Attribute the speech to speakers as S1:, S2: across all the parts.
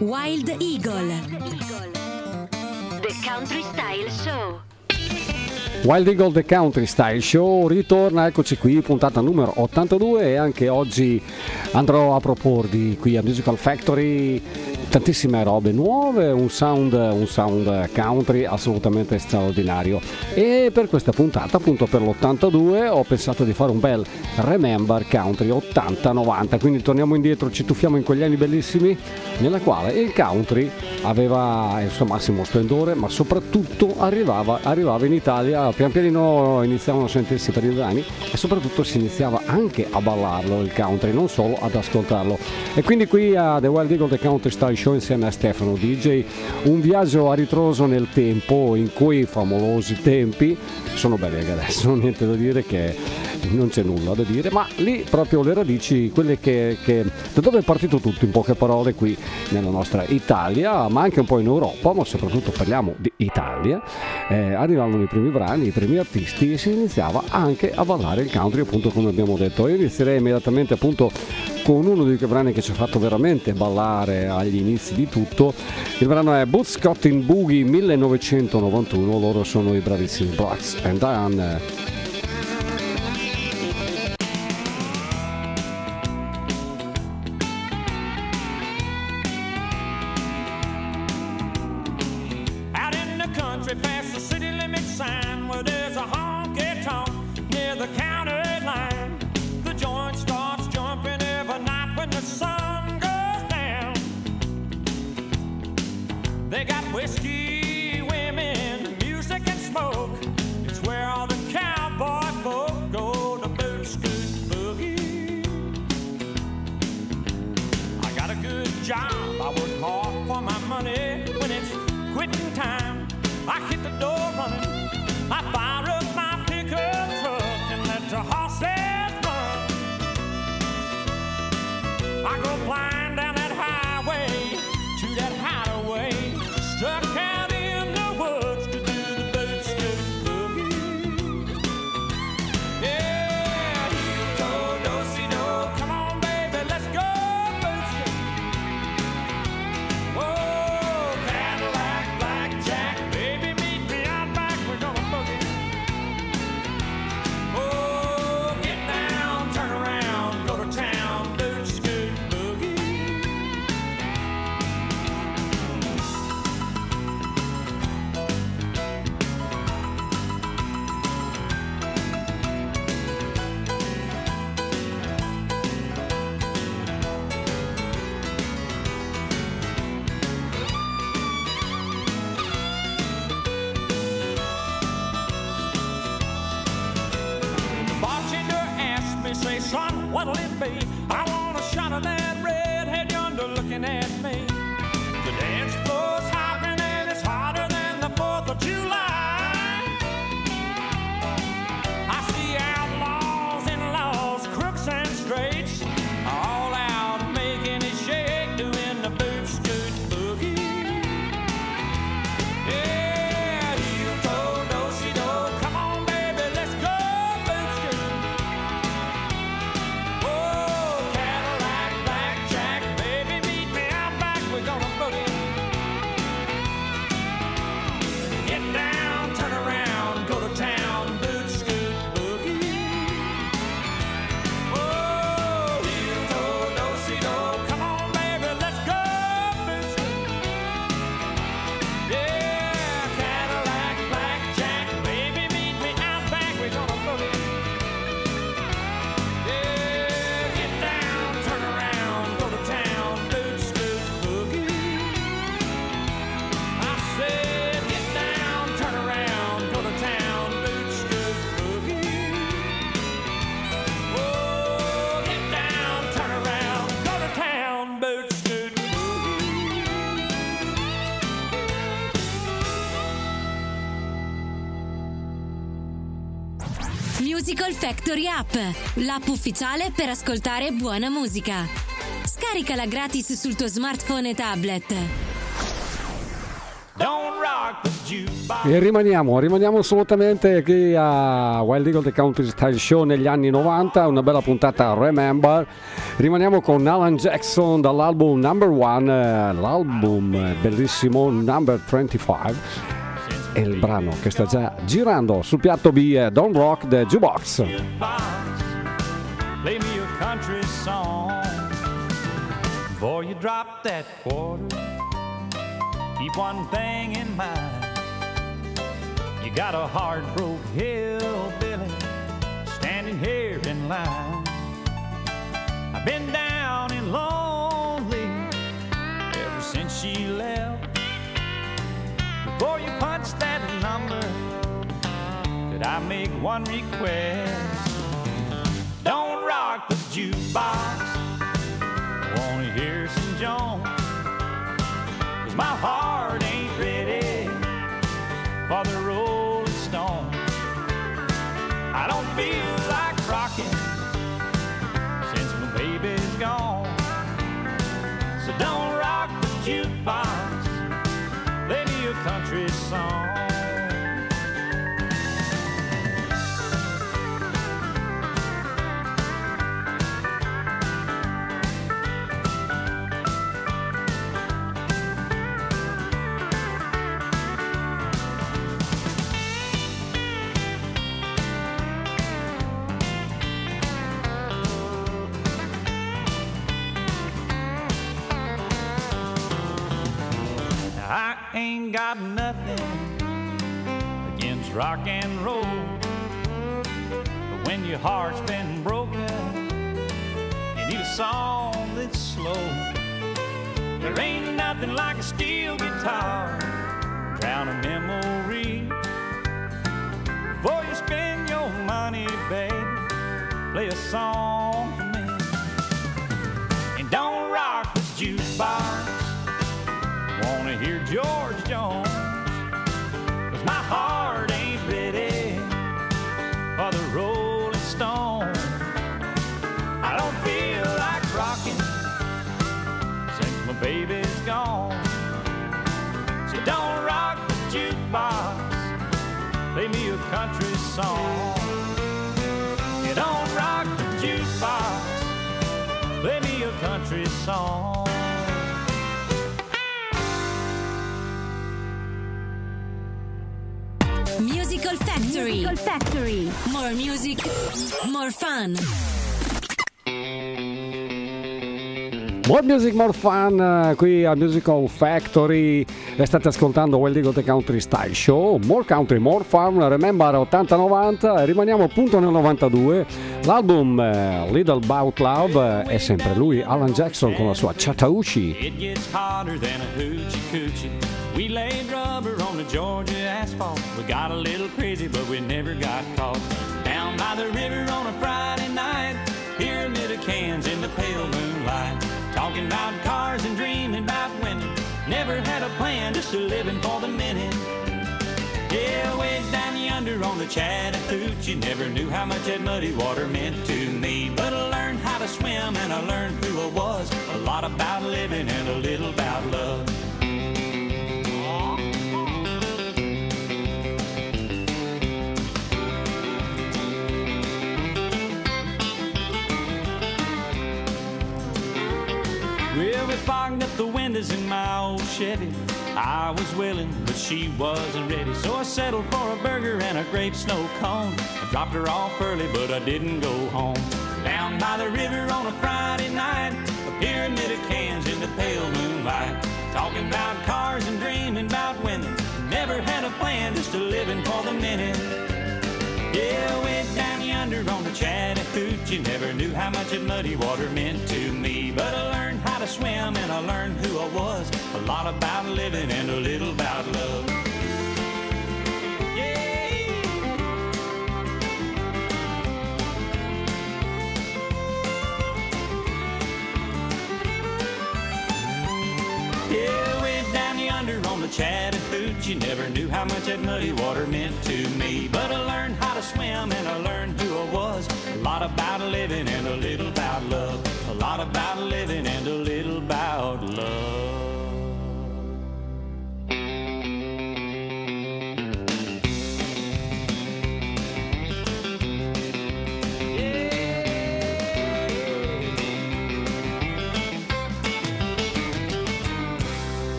S1: Wild Eagle, The Country Style Show.
S2: Wild Eagle The Country Style Show ritorna, eccoci qui, puntata numero 82, e anche oggi andrò a proporvi qui a Musical Factory tantissime robe nuove, un sound country assolutamente straordinario. E per questa puntata, appunto per l'82, ho pensato di fare un bel Remember Country 80-90, quindi torniamo indietro, ci tuffiamo in quegli anni bellissimi nella quale il country aveva il suo massimo splendore, ma soprattutto arrivava in Italia, pian pianino iniziavano a sentirsi per gli anni e soprattutto si iniziava anche a ballarlo il country, non solo ad ascoltarlo. E quindi qui a The Wild Eagle The Country Style Show insieme a Stefano DJ, un viaggio a ritroso nel tempo, in quei favolosi tempi. Sono belli anche adesso, niente da dire, che non c'è nulla da dire, ma lì proprio le radici, quelle che da dove è partito tutto, in poche parole, qui nella nostra Italia, ma anche un po' in Europa, ma soprattutto parliamo di Italia. Arrivavano i primi brani, i primi artisti, e si iniziava anche a ballare il country, appunto, come abbiamo detto. Io inizierei immediatamente appunto con uno dei brani che ci ha fatto veramente ballare agli inizi di tutto. Il brano è Bootscotting Boogie 1991, loro sono i bravissimi Brooks and Dunn.
S3: What'll it be? I want a shot of that redhead yonder looking at me. The dance floor's hopping and it's hotter than the 4th of July. I see outlaws and laws, crooks and straights, all out making it shake, doing the boot scoot boogie. Yeah, heel toe, do-si-do, come on baby, let's go boot scoot.
S1: Musical Factory App, l'app ufficiale per ascoltare buona musica. Scaricala gratis sul tuo smartphone e tablet.
S3: Don't rock the
S2: E rimaniamo assolutamente qui a Wild Eagle The Country Style Show negli anni 90, una bella puntata Remember. Rimaniamo con Alan Jackson dall'album Number One, l'album bellissimo Number 25, e il brano che sta già girando sul piatto B è Don't Rock the Jukebox.
S3: Play me a country song before you drop that quarter. Keep one thing in mind. You got a heart-broke hillbilly standing here in line. I've been down and lonely ever since she left. Before you punch that number, could I make one request? Don't rock the jukebox, I wanna hear some Jones, 'cause my heart ain't ready for the Rolling Stones. I don't feel like rocking since my baby's gone. So don't rock the jukebox, play me a country song. I ain't got nothing against rock and roll, but when your heart's been broken, you need a song that's slow. There ain't nothing like a steel guitar, drown a memory. Before you spend your money, baby, play a song for me. And don't rock the jukebox, wanna hear George Jones, 'cause my heart ain't ready for the Rolling Stones. I don't feel like rocking since my baby's gone. So don't rock the jukebox, play me a country song. You don't rock the jukebox, play me a country song.
S1: Musical Factory. Musical Factory. More music, more fun.
S2: More music, more fun, qui a Musical Factory. State ascoltando Wild Eagle The Country Style Show. More country, more fun. Remember 80-90. Rimaniamo appunto nel 92. L'album Little Bout Love è sempre lui, Alan Jackson, con la sua Chattahoochee.
S3: It gets hotter than a hoochie coochie. We laid rubber on the Georgia asphalt. We got a little crazy, but we never got caught. Down by the river on a Friday night, pyramid of cans in the pale moonlight. Talking about cars and dreaming about women. Never had a plan, just a living for the minute. Yeah, way down yonder on the Chattahoochee, never knew how much that muddy water meant to me. But I learned how to swim and I learned who I was. A lot about living and a little about love. Well, we fogged up the windows in my old Chevy. I was willing, but she wasn't ready. So I settled for a burger and a grape snow cone. I dropped her off early, but I didn't go home. Down by the river on a Friday night, a pyramid of cans in the pale moonlight. Talking about cars and dreaming about women. Never had a plan, just a living for the minute. Yeah, way down yonder on the Chattahoochee, never knew how much that muddy water meant to me. But I learned how to swim and I learned who I was. A lot about living and a little about love. Yeah. Yeah, way down yonder on the Chattahoochee, never knew how much that muddy water meant to me. But I learned how to swim and I learned who I was. A lot about living and a little about love. A lot about living and a little about love.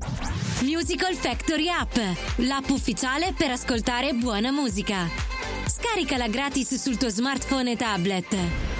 S1: Musical Factory App, l'app ufficiale per ascoltare buona musica. Scaricala gratis sul tuo smartphone e tablet.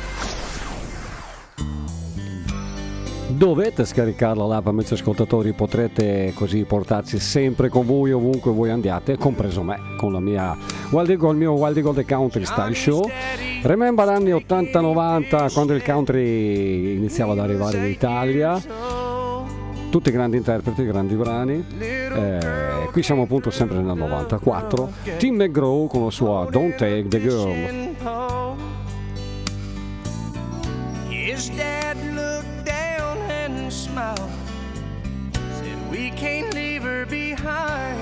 S2: Dovete scaricarla l'app, amici ascoltatori, potrete così portarci sempre con voi ovunque voi andiate, compreso me, con la mia Wild Eagle, il mio Wild Eagle The Country Style Show. Remember anni 80-90, quando il country iniziava ad arrivare in Italia, tutti i grandi interpreti, grandi brani. Qui siamo appunto sempre nel 94. Tim McGraw con la sua Don't Take the Girl.
S4: His dad looked down and smiled, said we can't leave her behind.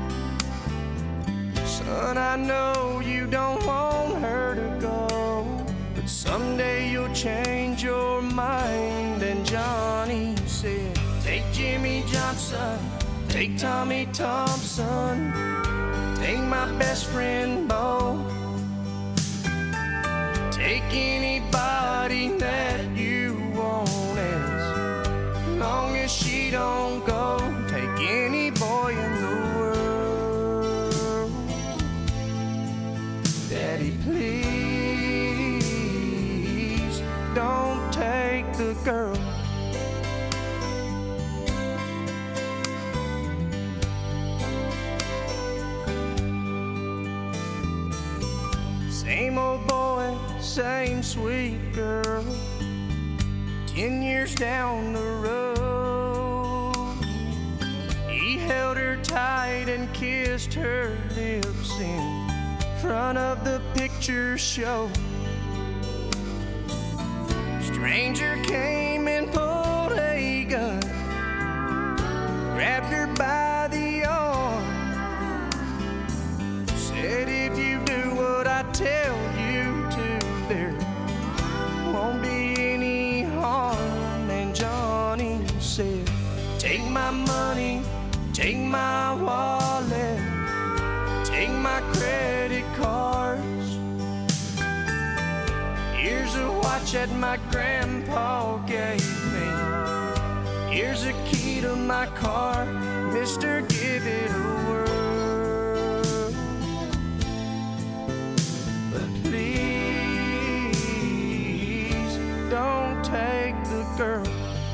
S4: Son, I know you don't want her to go, but someday you'll change your mind. And Johnny said, take Jimmy Johnson, take Tommy Thompson, take my best friend Bo, take anybody that you want, as long as she don't go. Take any boy in the world. Daddy, please don't take the girl. Same old boy, same sweet girl, 10 years down the road. He held her tight and kissed her lips in front of the picture show. Stranger came and pulled a gun, grabbed her by the arm, said if you do what I tell you to, there won't be any harm. And Johnny said, take my money, take my wallet, take my credit cards. Here's a watch that my grandpa gave me, here's a key to my car, mister, give it a whirl. But please don't take the girl.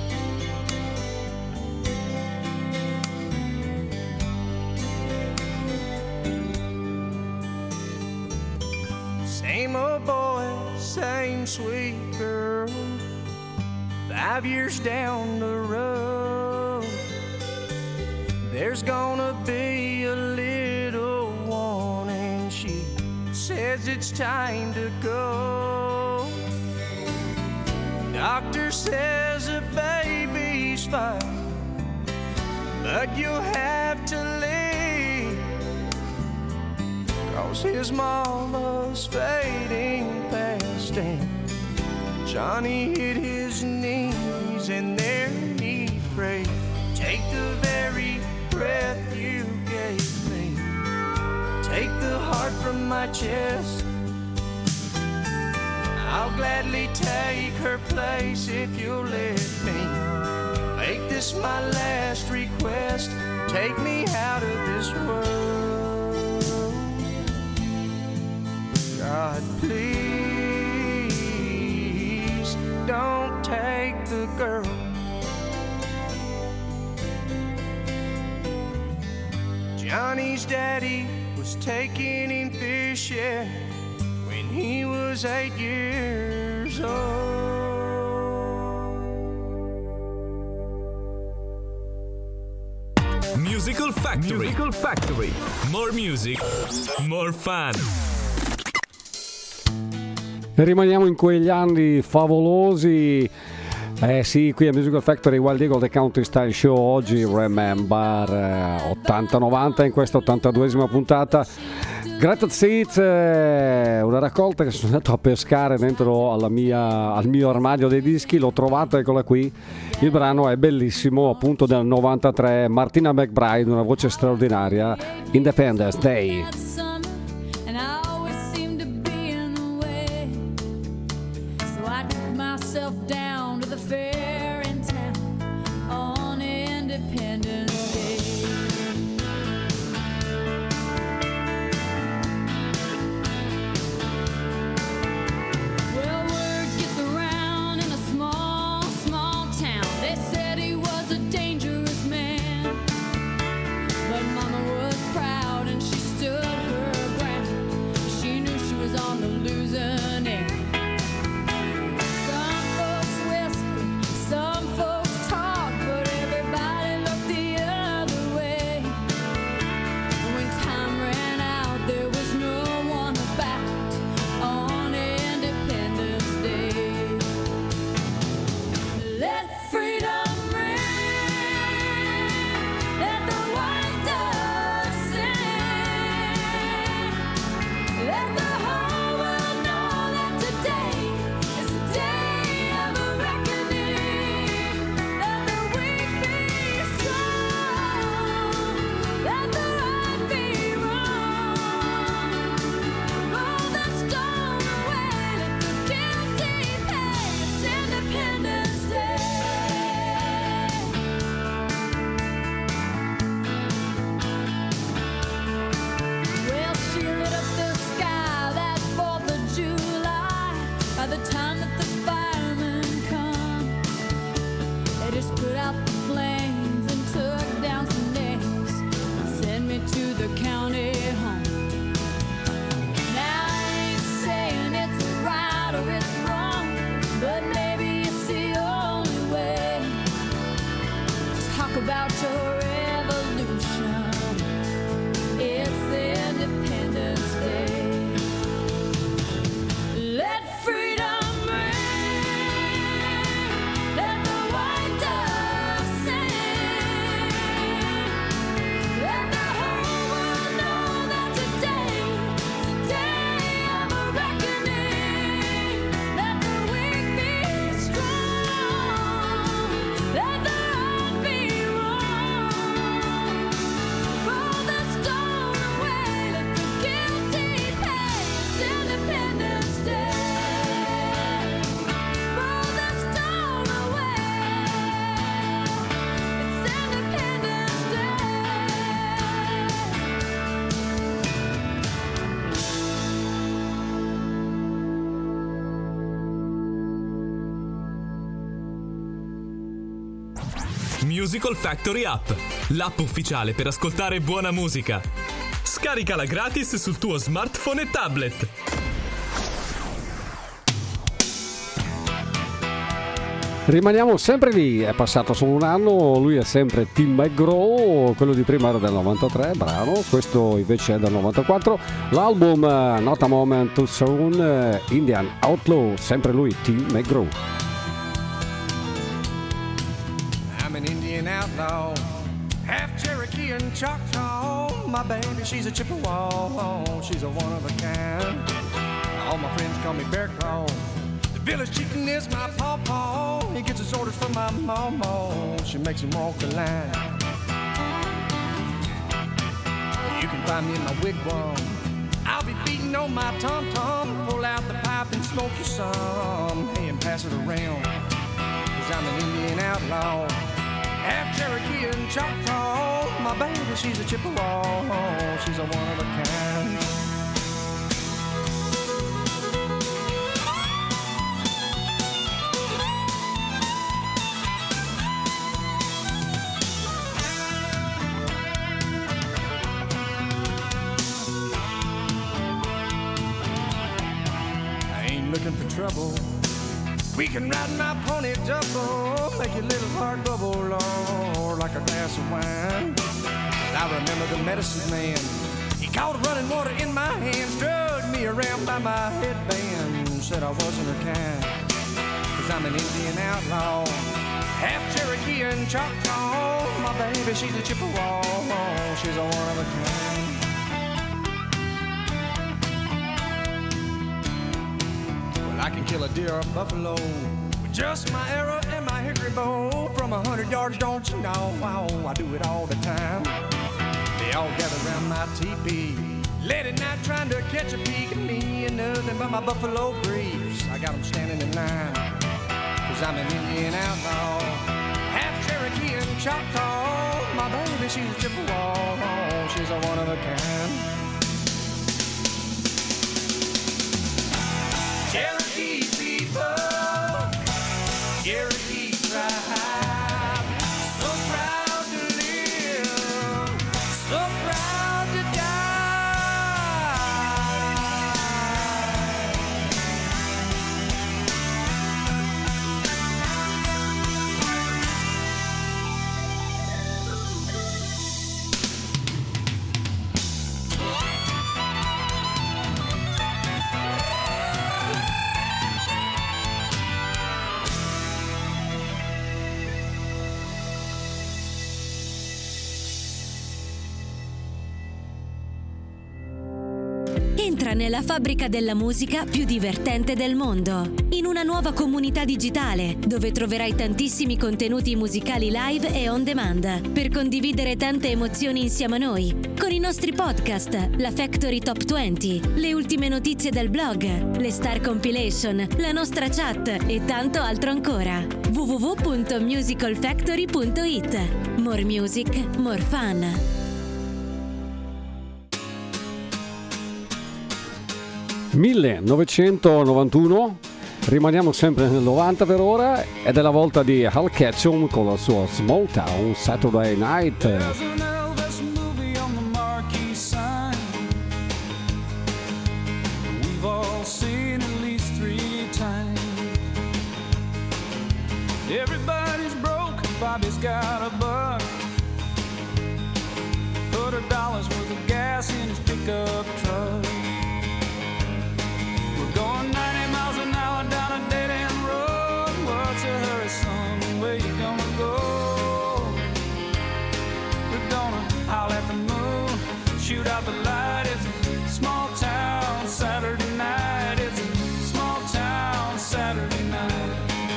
S4: Same old boy, same sweet girl, 5 years down the road. There's gonna be a little one, and she says it's time to go. Doctor says the baby's fine, but you'll have to leave, 'cause his mama's fading fast. And Johnny hit his knees and there he prayed, take the very breath you gave me, take the heart from my chest. I'll gladly take her place if you'll let me make this my last request. Take me out of this world. God, please don't take the girl. Johnny's daddy was taking him fishing when he was 8 years old.
S5: Musical Factory. Musical Factory. More music, more fun.
S2: E rimaniamo in quegli anni favolosi. Sì, qui a Musical Factory Wild Eagle The Country Style Show. Oggi Remember 80-90 in questa 82esima puntata. Greatest Hits, una raccolta che sono andato a pescare dentro al mio armadio dei dischi. L'ho trovata, eccola qui. Il brano è bellissimo, appunto del 93. Martina McBride, una voce straordinaria. Independence Day.
S6: Down to the fair in town on Independence Day. By the time that the firemen come, they just put out the flames and took down some names, send me to the county home. Now I ain't saying it's right or it's wrong, but maybe it's the only way. Talk about your revolution. It's Independence Day. Let freedom ring. Let the white dove sing. Let the whole world know that today's a day of a reckoning. Let the weak be strong. Let the right be wrong. Roll the stone away. Let the guilty pay. It's Independence Day. Roll the stone away. It's Independence Day.
S5: Musical Factory App, l'app ufficiale per ascoltare buona musica. Scaricala gratis sul tuo smartphone e tablet.
S2: Rimaniamo sempre lì, è passato solo un anno, lui è sempre Tim McGraw, quello di prima era del 93, brano, questo invece è del 94, l'album Not a Moment Too Soon, Indian Outlaw, sempre lui, Tim McGraw.
S4: I'm an Indian outlaw, half Cherokee and Choctaw. My baby, she's a Chippewa, she's a one of a kind. All my friends call me Bear Claw. The village chicken is my pawpaw. He gets his orders from my mama. She makes him walk the line. You can find me in my wigwam. I'll be beating on my tom-tom. Pull out the pipe and smoke you some. Hey, and pass it around. 'Cause I'm an Indian outlaw, half Cherokee and Choctaw. My baby, she's a Chippewa. She's a one of a kind. I ain't looking for trouble. We can ride my pony double, make your little heart bubble, Lord, like a glass of wine. I remember the medicine man. He caught running water in my hands, drugged me around by my headband, said I wasn't her kind. 'Cause I'm an Indian outlaw, half Cherokee and Choctaw. My baby, she's a Chippewa, she's a one of a kind. Well, I can kill a deer or a buffalo with just my arrow and my hickory bow. From 100 yards, don't you know? Wow, I do it all the time. They all gather around my teepee, late at night trying to catch a peek at me and nothing but my buffalo briefs. I got them standing in line, 'cause I'm an Indian outlaw, half Cherokee and Choctaw. My baby, she's a Chippewa, she's a one of a kind. Cherokee people, Cherokee tribe, so proud to live, so proud to die.
S1: Entra nella fabbrica della musica più divertente del mondo, in una nuova comunità digitale dove troverai tantissimi contenuti musicali live e on demand per condividere tante emozioni insieme a noi, con i nostri podcast, la Factory Top 20, le ultime notizie del blog, le Star Compilation, la nostra chat e tanto altro ancora. www.musicalfactory.it. More music, more fun.
S2: 1991 Rimaniamo sempre nel 90 per ora ed è la volta di Hal Ketchum con il suo Small Town Saturday Night.
S3: There's an Elvis movie on the marquee sign. We've all seen at least 3 times. Everybody's broke, Bobby's got a buck. Put $1 worth of gas in his pickup truck. We're going 90 miles an hour down a dead-end road. What's a hurry, son? Where you gonna go? We're gonna howl at the moon, shoot out the light. It's a small town Saturday night. It's a small town Saturday night.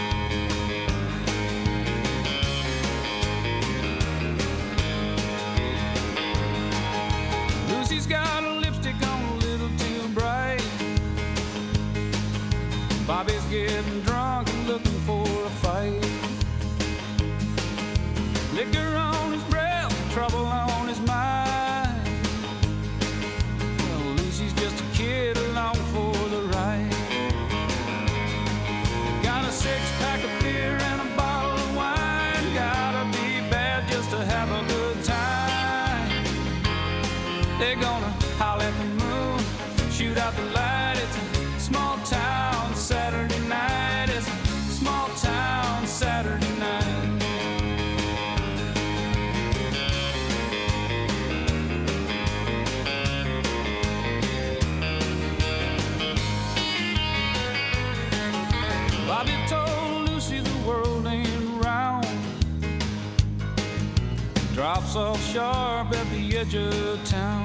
S3: Lucy's got a lipstick on a little too bright. Bobby's getting drunk and looking for a fight. Liquor on his breath, trouble on his mind. Well, Lucy's just a kid along for the ride. Got a 6-pack of beer and a bottle of wine. Gotta be bad just to have a good time. They're gonna howl at the moon, shoot out the light. It's a small town Saturday night. It's a small town Saturday night. Bobby told Lucy the world ain't round. Drops off sharp at the edge of town.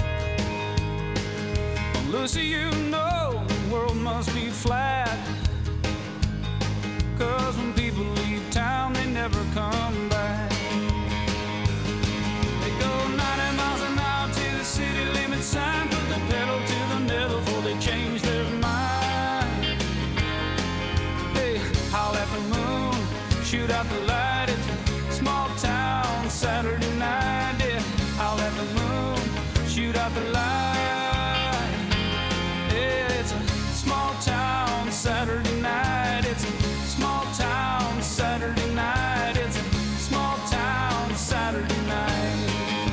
S3: Lucy, you know the world must be flat. 'Cause when people leave town, they never come back. They go 90 miles an hour to the city limit sign. Put the pedal to the metal before they change their mind. They howl at the moon, shoot out the light. It's a small town Saturday night. Yeah, howl at the moon, shoot out the light. It's a small town Saturday night. It's a small town Saturday night. It's a small town Saturday night.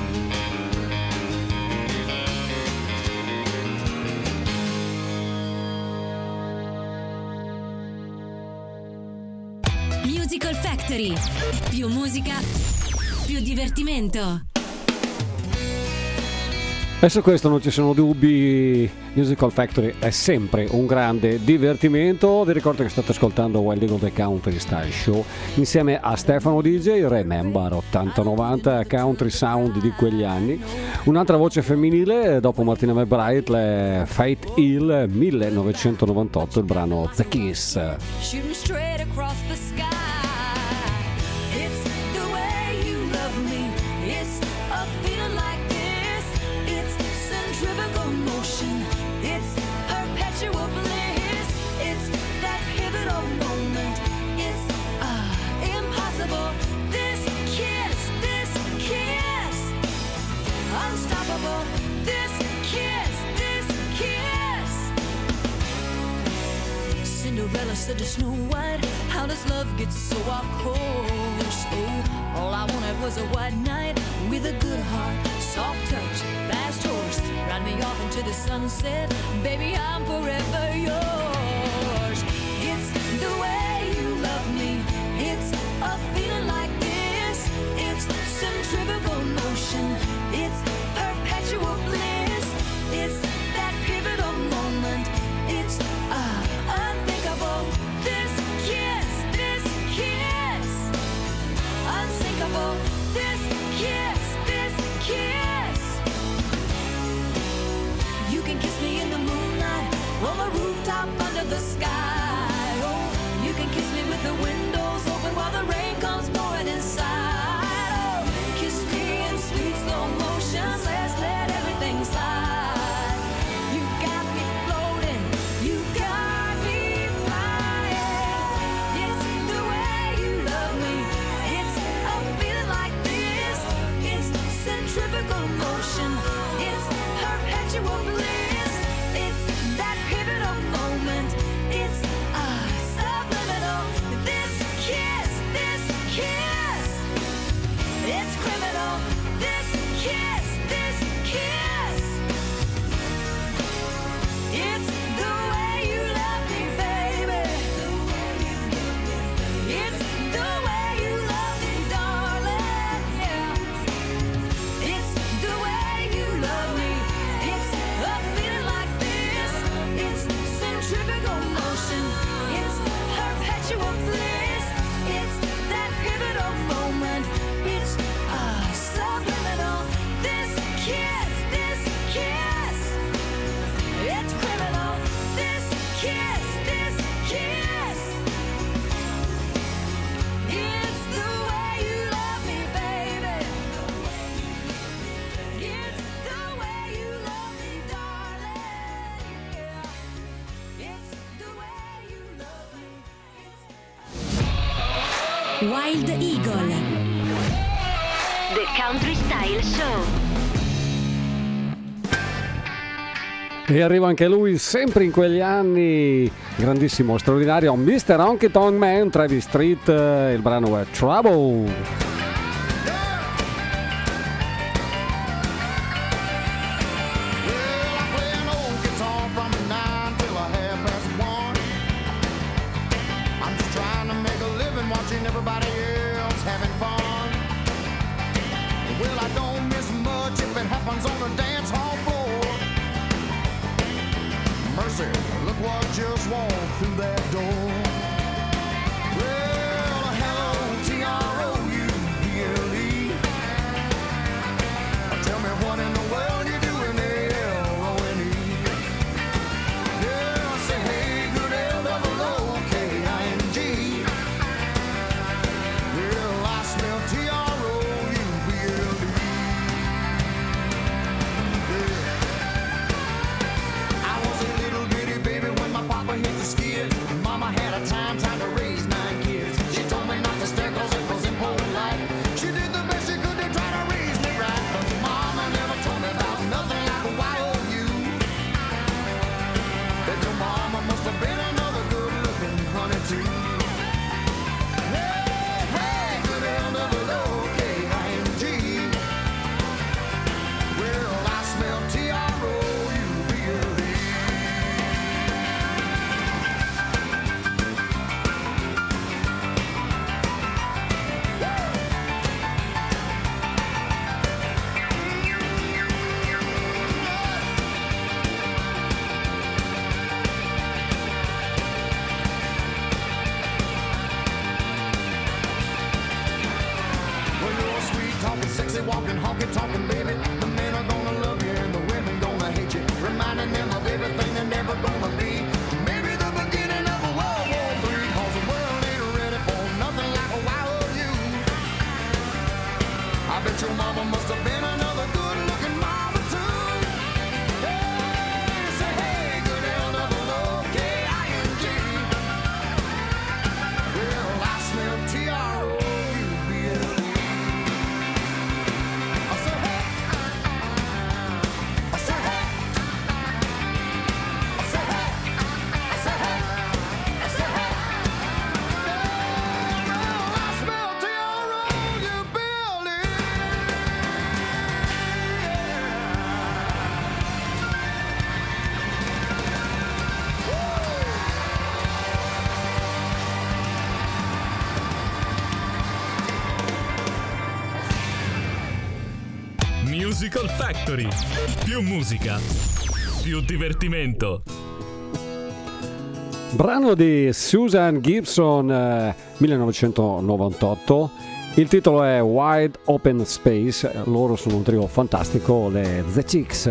S1: Musical Factory. Più musica, più divertimento.
S2: E su questo non ci sono dubbi, Musical Factory è sempre un grande divertimento. Vi ricordo che state ascoltando Wild Eagle The Country Style Show insieme a Stefano DJ, Remember 80-90 country sound di quegli anni. Un'altra voce femminile dopo Martina McBride, le Faith Hill 1998, il brano The Kiss.
S6: Shooting straight across the sky. It's the way you love me. It's a feeling like this. It's centrifugal motion. It's perpetual bliss. It's that pivotal moment. It's impossible. This kiss, unstoppable. This kiss. Cinderella said to Snow White, how does love get so off course? Oh, all I wanted was a white knight with a good heart, soft touch, fast horse. Ride me off into the sunset, baby, I'm forever yours. It's the way you love me. It's a feeling like this. It's centrifugal motion. It's perpetual bliss. It's that pivotal moment. It's unthinkable. This kiss. Unsinkable. This kiss. You can kiss me in the moonlight, on the rooftop under
S1: Wild Eagle. The Country Style Show.
S2: E arriva anche lui, sempre in quegli anni, grandissimo, straordinario, Mr. Honky Tonk Man, Travis Street, il brano è Trouble.
S7: Look what just walked through that door. Well, hello, T-R-O-U-B-L-E. Tell me what in the world you doing, L-O-N-E. Yeah, I say, hey, good L-O-O-K-I-N-G. Well, I smell T-R-O-U-B-L-E. Hit the skids. Mama had a time trying to raise 9 kids. She told me not to stare cause it was impolite. She did the best she could to try to raise me right. But Mama never told me about nothing like a Y-O-U. That your mama must have been another good looking honey too. Hey, hey, good L-O-O-K-I-N-G. Well, I smell T-R-O-U-B-L-E. Sexy walking, honky talking, baby. The men are gonna love you and the women gonna hate you, reminding them of everything they're never gonna be. Maybe the beginning of a World War III, cause the world ain't ready for nothing like a Y-O-U. I bet your mama must have been another good looking mama too. Hey, say hey, good L-O-O-K-I-N-G. Well, I smell T-R-O-U-B-L-E.
S5: Musical Factory. Più musica, più divertimento.
S2: Brano di Susan Gibson, 1998. Il titolo è Wide Open Space. Loro sono un trio fantastico, le The Chicks.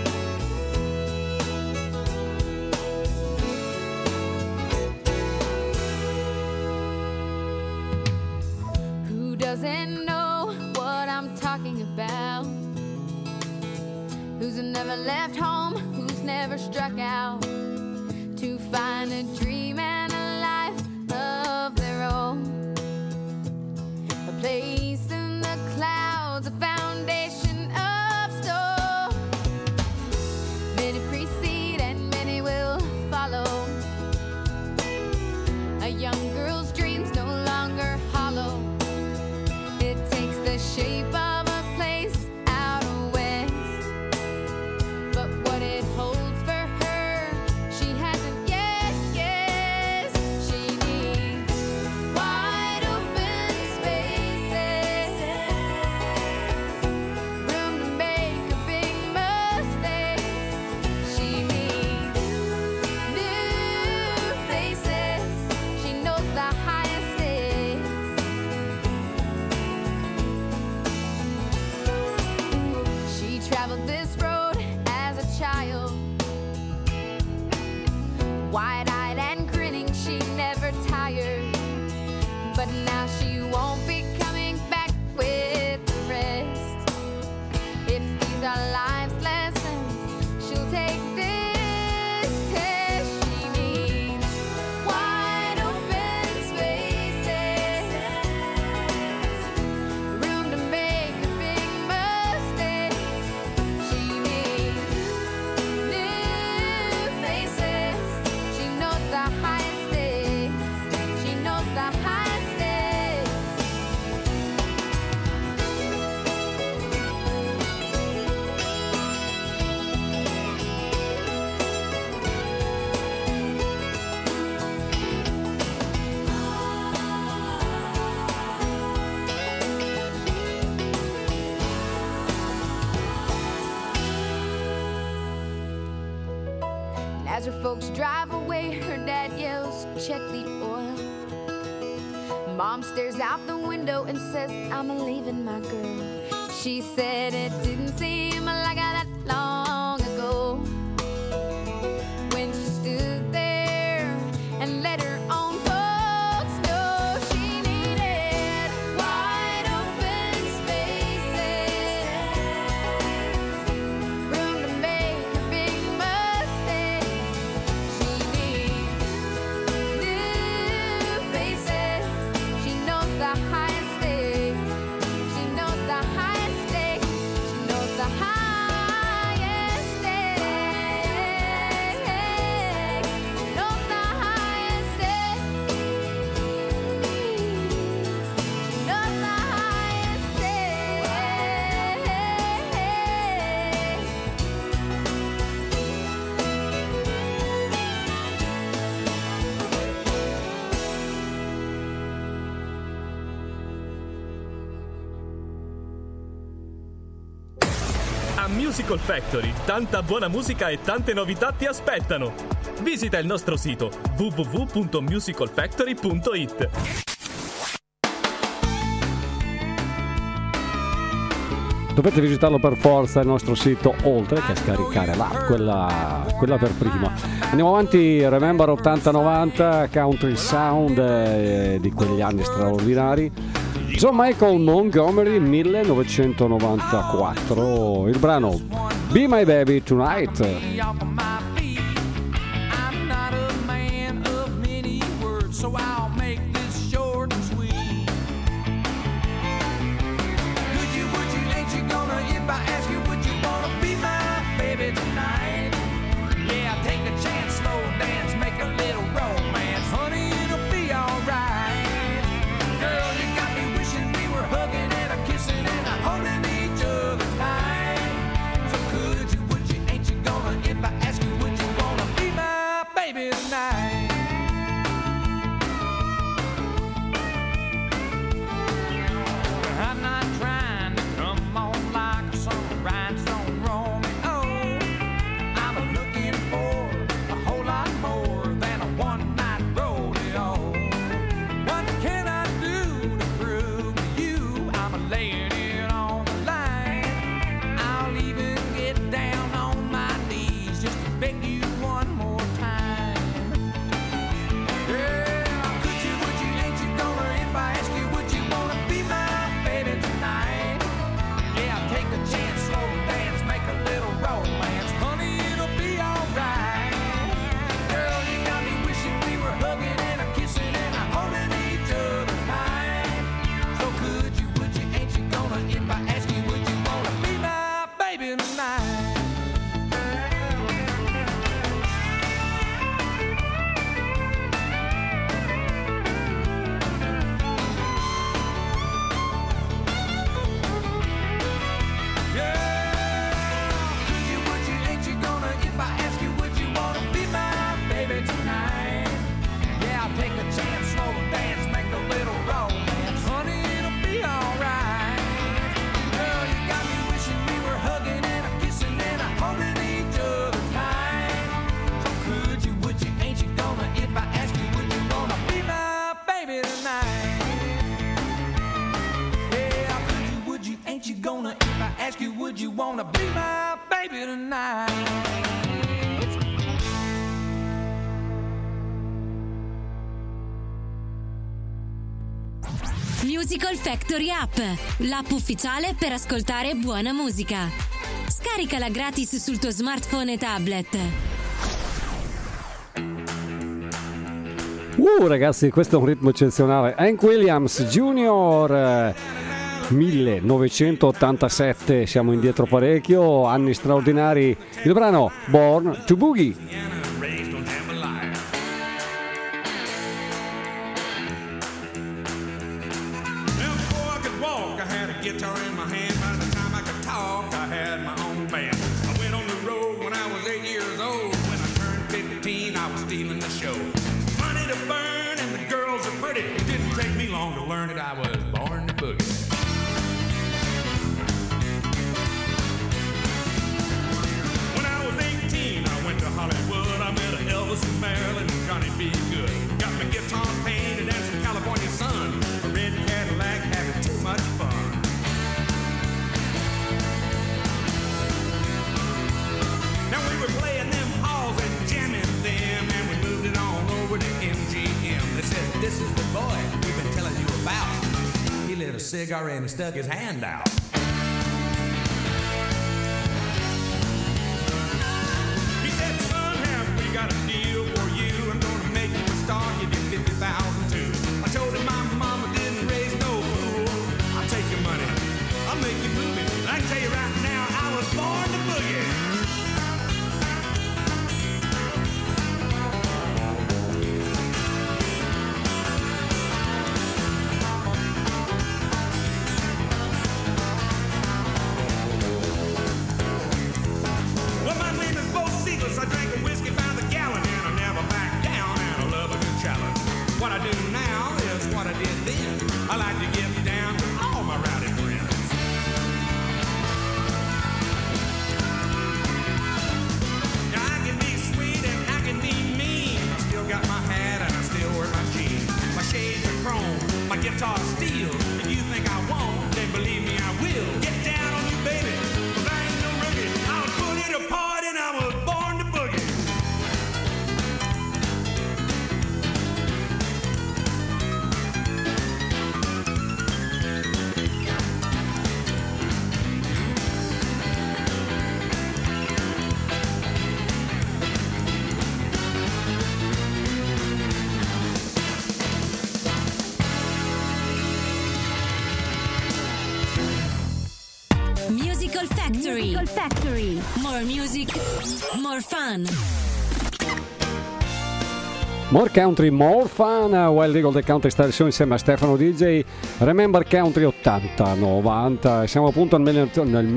S6: Who doesn't know what I'm talking about? Who's never left home? Who's never struck out to find a dream and a life of their own? A place in the clouds, a foundation of stone. Many precede and many will follow. A young girl's dreams no longer hollow. It takes the shape of a place out west. But what it holds for her, she hasn't yet guessed. She needs wide open spaces, room to make a big mistake. She needs new faces. She knows the highest stakes. She traveled this road as a child, wide-eyed and grinning, she never tired. But now she won't be coming back with the rest. If these are life's lessons, she'll take this test. She needs wide open spaces, As her folks drive away, her dad yells, check the oil. Mom stares out the window and says, I'm leaving my girl. She said it didn't seem like that long ago when she stood there and let her own folks know she needed wide open spaces, room to make her big mistakes. She needs new faces. She knows the highest stakes. She knows the highest stakes. She knows the highest stakes. Knows the highest stakes. She knows the highest
S5: A Musical Factory, tanta buona musica e tante novità ti aspettano. Visita il nostro sito www.musicalfactory.it.
S2: Dovete visitarlo per forza il nostro sito, oltre che a scaricare l'app, quella per prima. Andiamo avanti, Remember 80-90, Country Sound di quegli anni straordinari. John Michael Montgomery 1994, il brano Be My Baby Tonight.
S4: Off of my feet. I'm not a man of many words, so I'll make this short and sweet. Would you, ain't you gonna, if I ask you, would you wanna be my baby tonight? Yeah, take a chance, slow dance, make a little romance. Honey, it'll be alright. Girl, you got me wishing we were hugging and a kissing and a holding each other tight. So could you, ain't you gonna, if I ask you, would you wanna be my baby tonight? I'm not trying to come on like some rhinestone Romeo. I'm looking for a whole lot more than a one-night rodeo. What can I do to prove to you I'm laying it on the line? I'll even get down on my knees just to beg you one more time. Yeah, could you, ain't you gonna, if I ask you, would you wanna be my baby tonight? Yeah, take a chance, slow dance, make a little romance. Honey, it'll be alright. Girl, you got me wishing we were hugging and a kissing and a holding each other tight. So could you, ain't you gonna, if I ask you, would you wanna be my baby tonight? Ain't you gonna, if I ask you, would you wanna be my baby tonight? Yeah, I'll take a chance, slow dance, make a little romance. Honey, it'll be alright. Girl, you got me wishing we were hugging and a kissing and a holding each other tight. So could you, ain't you gonna, if I ask you, would you wanna be my baby tonight? Yeah, could you, ain't you gonna, if I ask you, would you wanna be my baby tonight?
S1: Musical Factory App, l'app ufficiale per ascoltare buona musica. Scaricala gratis sul tuo smartphone e tablet.
S2: Ragazzi, questo è un ritmo eccezionale. Hank Williams Jr. 1987, siamo indietro parecchio, anni straordinari. Il brano Born to Boogie.
S8: Guitar in my hand, by the time I could talk, I had my own band. I went on the road when I was 8 years old. When I turned 15, I was stealing the show. Money to burn and the girls are pretty. It didn't take me long to learn that I was born to boogie. When I was 18, I went to Hollywood. I met a cigarette and stuck his hand out. He said, son, have we got a deal for you? I'm gonna make you a star, give you 50,000 too. I told him my mama didn't raise no fool. I'll take your money, I'll make you move it. I can tell you right now, I was born to boogie. I drank a whiskey by the gallon and I never back down, and I love a good challenge. What I do now is what I did then. I like to get down to all my rowdy friends. Now I can be sweet and I can be mean. I still got my hat and I still wear my jeans. My shades are chrome, my guitar steel. If you think I won't, then believe me I will. Get down on you, baby, 'cause I ain't no rookie. I'll put it apart and I was born to boogie.
S1: Musical Factory. Musical Factory. More music, more fun.
S2: More country, more fun. Wild Eagle The Country Style Show insieme a Stefano DJ. Remember Country 80-90. E siamo appunto nel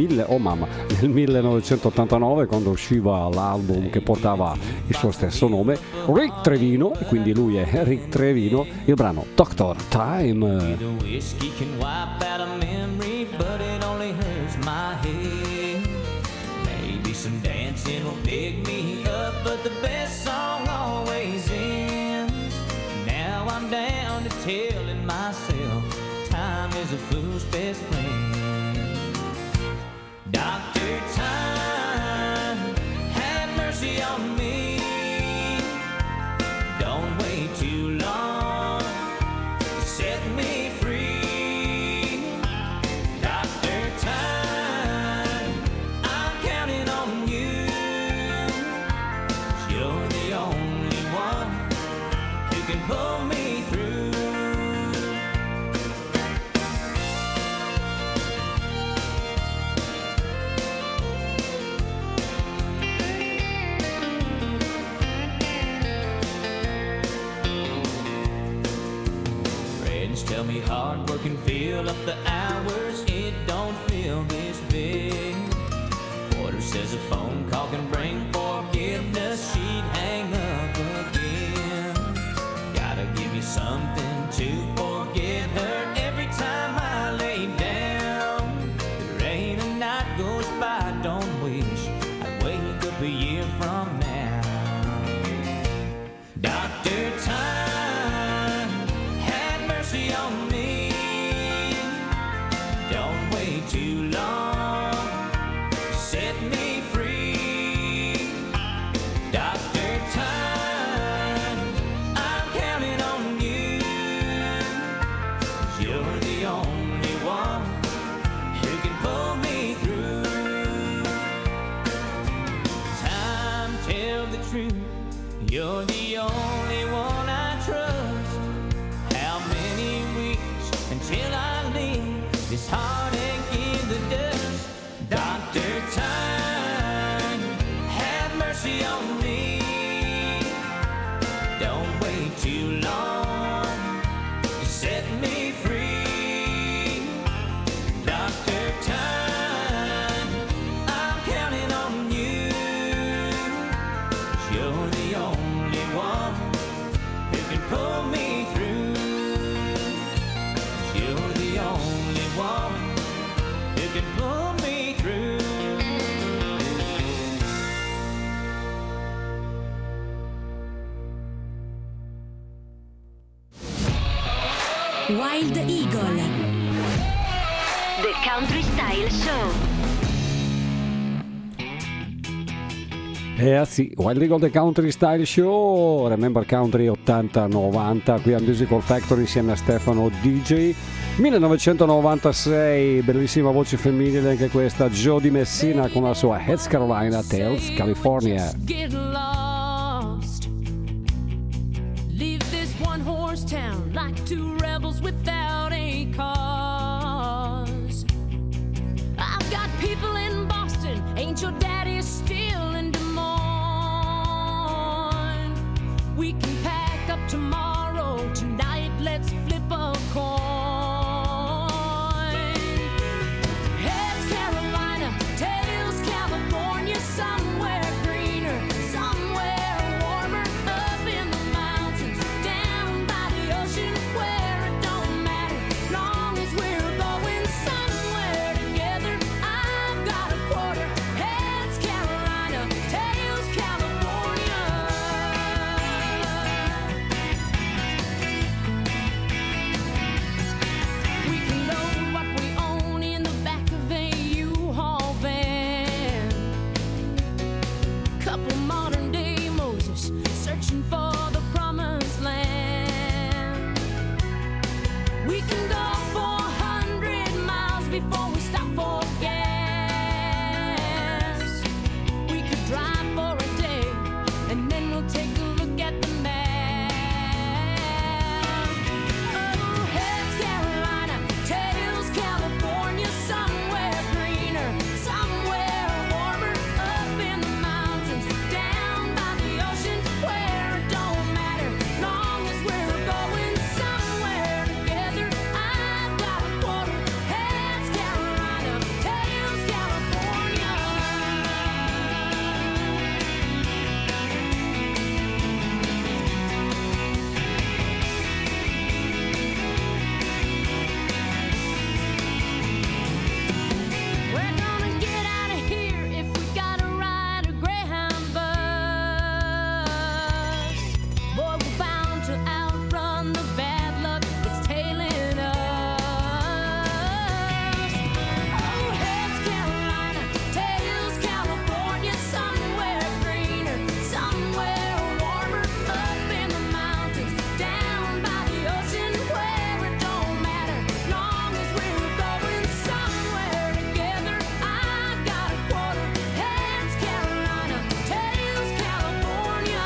S2: 1989, quando usciva l'album che portava il suo stesso nome, Rick Trevino, e quindi lui è Rick Trevino, il brano Doctor Time.
S9: The whiskey can wipe out a memory, but it only hurts my head. Maybe some dancing will pick me up, but the best song always ends. Now I'm down to telling myself time is a fool's best friend. Dr. Time, have mercy on me. Don't wait too long to set me free. Dr. Time, I'm counting on you. You're the only one who can pull me through. Friends tell me hard work can fill up the hours, it don't feel this big. Porter says a phone call can bring forgiveness, she'd hang up again. Gotta give me something to forget her every time I lay down. There ain't a night goes by, I don't wish I'd wake up a year from now. Dr. Time, have mercy on me. Don't wait too long to set me free. Dr. Time, I'm counting on you. You're the only one who can pull me through. Time, tell the truth, you're the only one I trust. How many weeks until I leave this heartache in the dust? Dr. Time, have mercy on me. Don't wait too long to set me free. Dr. Time, I'm counting on you. You're the only one who can pull me through. You're the only one who can pull me through.
S1: Wild Eagle The Country Style Show.
S2: Sì, Wild Eagle The Country Style Show, Remember Country 80-90, qui a Musical Factory insieme a Stefano DJ. 1996, bellissima voce femminile anche questa, Jody Messina con la sua Heads Carolina, Tails California.
S6: Get lost. Leave this one horse town like two rebels without a cause. I've got people in Boston, ain't your daddy still in Des Moines? We can pack up tomorrow, tonight let's flip a coin. Heads Carolina, tails California, somewhere greener, somewhere warmer, up in the mountains, down by the ocean, where it don't matter, long as we're going somewhere together. I've got a quarter. Heads Carolina, tails California. We can load what we own in the back of a U-Haul van. Couple modern day Moses searching for the promised land. We can go 400 miles before we stop for gas. We could drive for a day and then we'll take a look at the map. Oh, heads Carolina, tails California, somewhere greener, somewhere warmer, up in the mountains, down by the ocean, where it don't matter, long as we're going somewhere together. I've got a quarter. Heads Carolina, tails California. We're gonna get out of here if we gotta ride a Greyhound bus. Boy, we're bound to outrun the bad luck that's tailing us. Oh, heads Carolina, tails California, somewhere greener, somewhere warmer, up in the mountains, down by the ocean, where it don't matter, long as we're going somewhere together. I've got a quarter. Heads Carolina, tails California.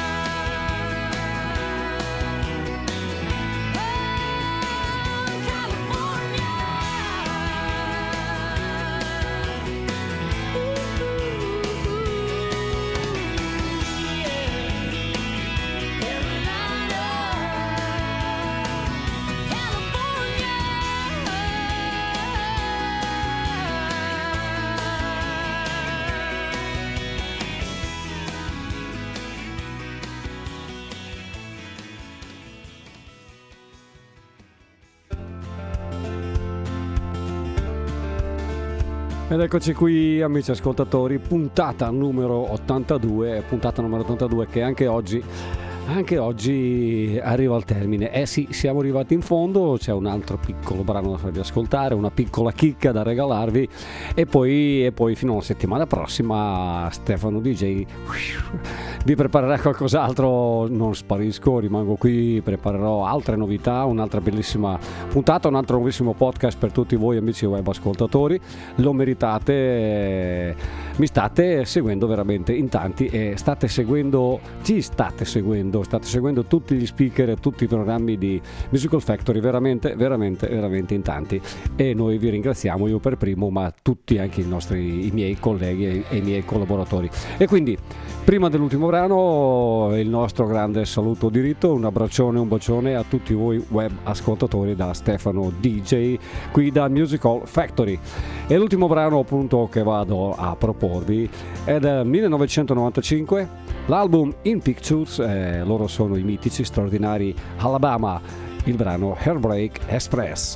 S2: Ed eccoci qui, amici ascoltatori, puntata numero 82 che anche oggi arriva al termine. Sì, siamo arrivati in fondo, c'è un altro piccolo brano da farvi ascoltare, una piccola chicca da regalarvi e poi fino alla settimana prossima Stefano DJ vi preparerà qualcos'altro. Non sparisco, rimango qui, preparerò altre novità, un'altra bellissima puntata, un altro nuovissimo podcast per tutti voi amici web ascoltatori. Lo meritate, mi state seguendo veramente in tanti e state seguendo tutti gli speaker e tutti i programmi di Musical Factory veramente in tanti, e noi vi ringraziamo, io per primo, ma tutti anche i miei colleghi e i miei collaboratori. E quindi prima dell'ultimo brano il nostro grande saluto di rito, un abbraccione, un bacione a tutti voi web ascoltatori da Stefano DJ qui da Musical Factory. E l'ultimo brano appunto che vado a proporvi è del 1995, l'album In Pictures, loro sono i mitici straordinari Alabama, il brano Heartbreak Express.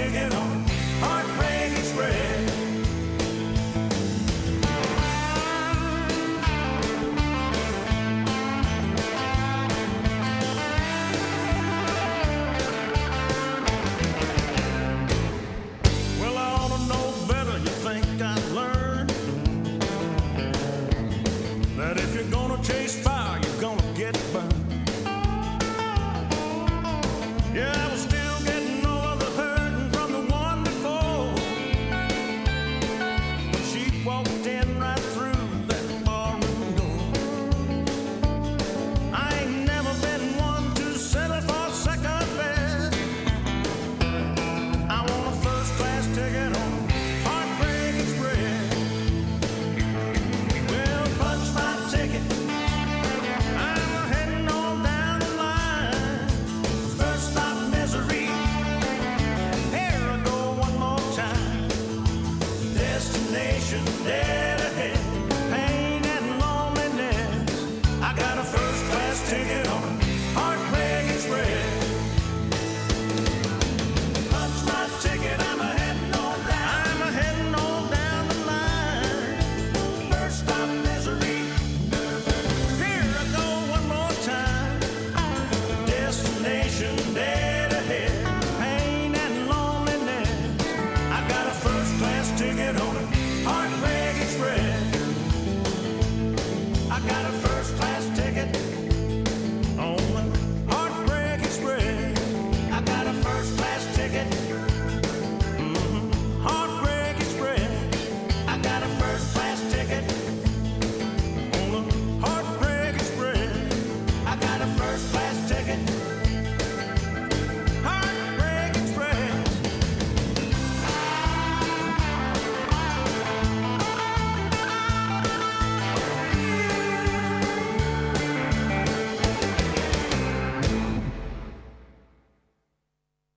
S10: take it on.